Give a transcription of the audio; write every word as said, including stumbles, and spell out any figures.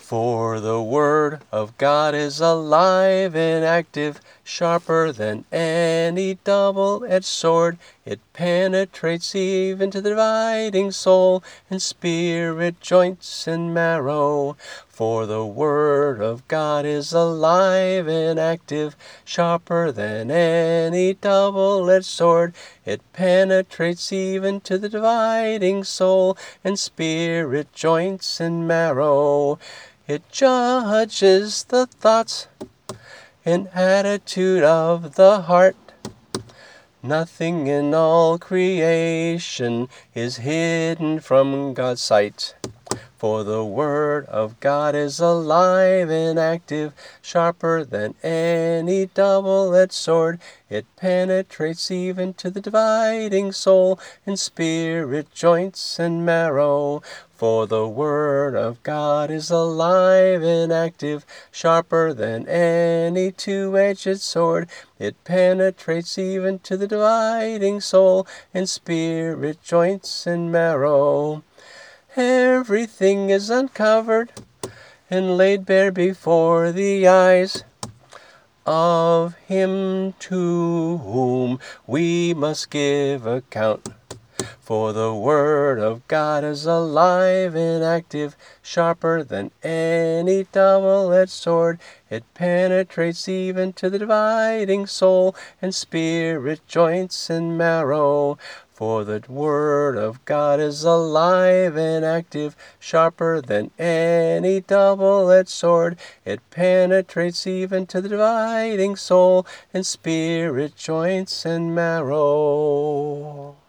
For the word of God is alive and active, sharper than any double-edged sword. It penetrates even to the dividing soul and spirit, joints and marrow. For the word of God is alive and active, sharper than any double-edged sword. It penetrates even to the dividing soul and spirit, joints and marrow. It judges the thoughts and attitude of the heart. Nothing in all creation is hidden from God's sight. For the word of God is alive and active, sharper than any double-edged sword. It penetrates even to the dividing soul and spirit, joints and marrow. For the word of God is alive and active, sharper than any two-edged sword. It penetrates even to the dividing soul and spirit, joints and marrow. Everything is uncovered and laid bare before the eyes of him to whom we must give account. For the word of God is alive and active, sharper than any double-edged sword. It penetrates even to the dividing soul and spirit, joints and marrow. For the word of God is alive and active, sharper than any double-edged sword. It penetrates even to the dividing soul and spirit, joints and marrow.